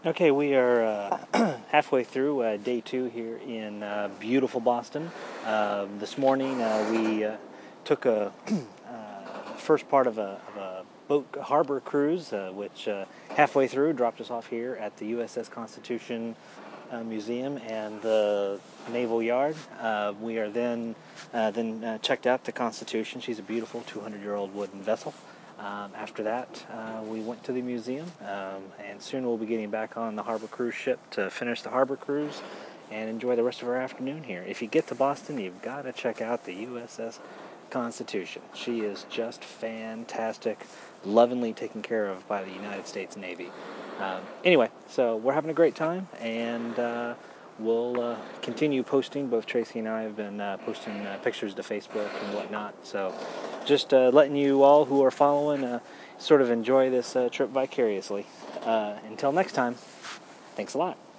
Okay, we are halfway through day 2 here in beautiful Boston. This morning we took a first part of a boat harbor cruise, which halfway through dropped us off here at the USS Constitution Museum and the Naval Yard. We are then checked out the Constitution. She's a beautiful 200-year-old wooden vessel. After that, we went to the museum, and soon we'll be getting back on the harbor cruise ship to finish the harbor cruise and enjoy the rest of our afternoon here. If you get to Boston, you've got to check out the USS Constitution. She is just fantastic, lovingly taken care of by the United States Navy. Anyway, so we're having a great time, and we'll continue posting. Both Tracy and I have been posting pictures to Facebook and whatnot. So just letting you all who are following sort of enjoy this trip vicariously. Until next time, thanks a lot.